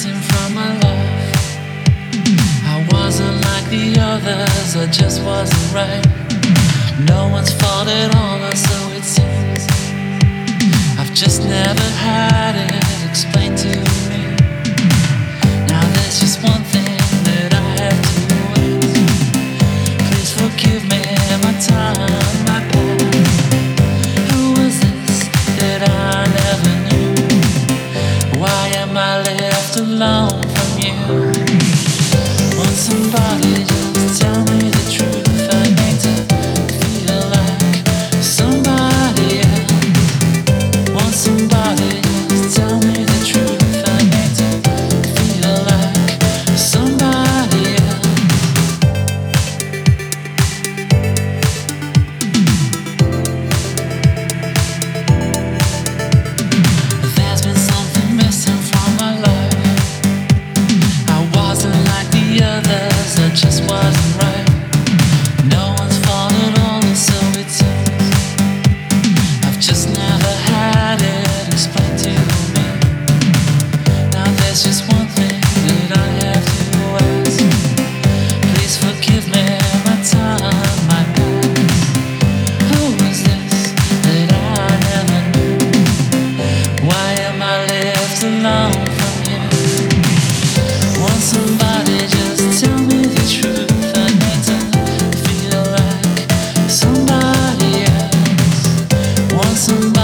missing from my life. I wasn't like the others, I just wasn't right. No one's fault at all, or so it seems. I've just never had it explained to me. Now there's just one thing that I have to ask. Please forgive me my time, my past. Who was this that I never knew? Why am I left alone from you? Want somebody just tell me the truth. I need to feel like somebody else. Want somebody just tell me the truth. I need to feel like somebody else. There's been something missing from my life. I wasn't like the others, I just wasn't right. No one's fault at all, and so it seems. I've just never had it explained to me. Now there's just one thing that I have to ask. Please forgive me my time, my past. Who was this that I never knew? Why am I left alone from you? Want somebody just tell me the truth. I need to feel like somebody else. Want somebody